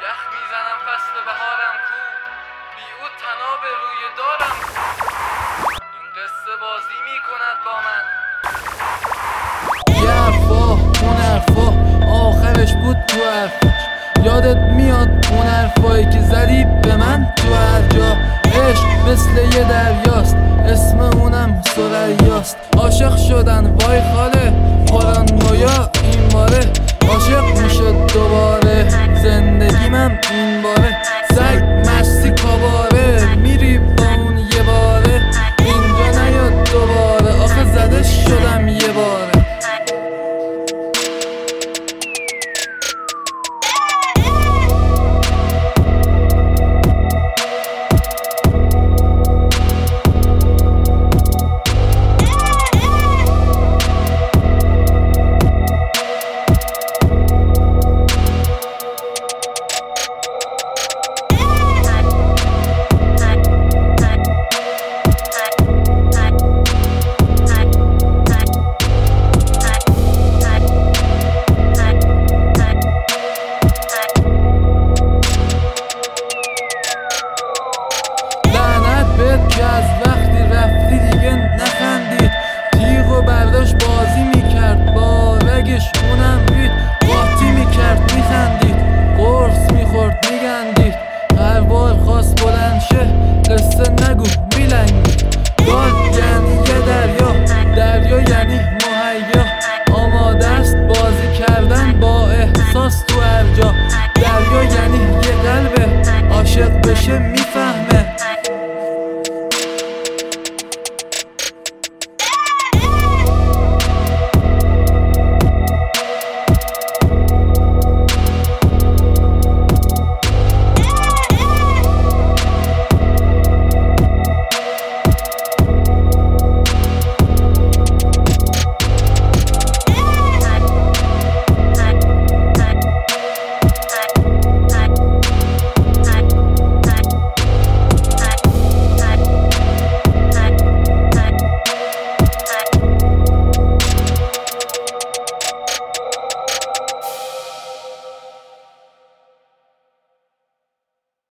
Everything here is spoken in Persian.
یخ میزنم فصل بهارم کو، بی او تناب روی دارم کو. این قصه بازی میکند با من. یه حرفا اون حرفا آخرش بود تو حرفاش. یادت میاد اون حرفایی که زدی به من تو هر جا. عشق مثل یه دریاست، اسم اونم سریاست. عاشق شدن وای خاله، پارانویا این باره عاشق میشد دوباره.